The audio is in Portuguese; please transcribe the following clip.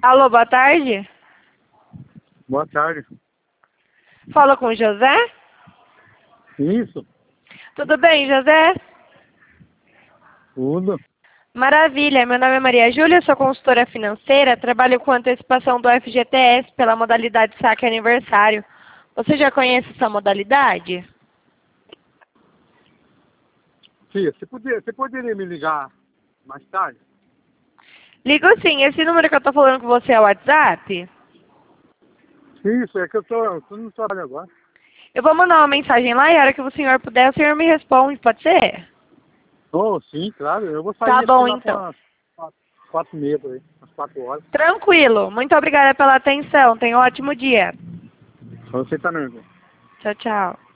Alô, boa tarde. Boa tarde. Fala com o José? Isso, Tudo bem, José? tudo. Maravilha, meu nome é Maria Júlia, sou consultora financeira, trabalho com antecipação do FGTS pela modalidade saque aniversário. Você já conhece essa modalidade? Tia, você poderia me ligar mais tarde? Ligo sim, esse número que eu tô falando com você é o WhatsApp? Isso, é que eu tô no trabalho agora. Eu vou mandar uma mensagem lá e a hora que o senhor puder, o senhor me responde, pode ser? Oh, sim, claro. Eu vou Tá sair assim bom, lá para então. umas 4h30 por aí, umas 4 horas. Tranquilo, muito obrigada pela atenção, tenha um ótimo dia. Pra você também, irmão. Tchau, tchau.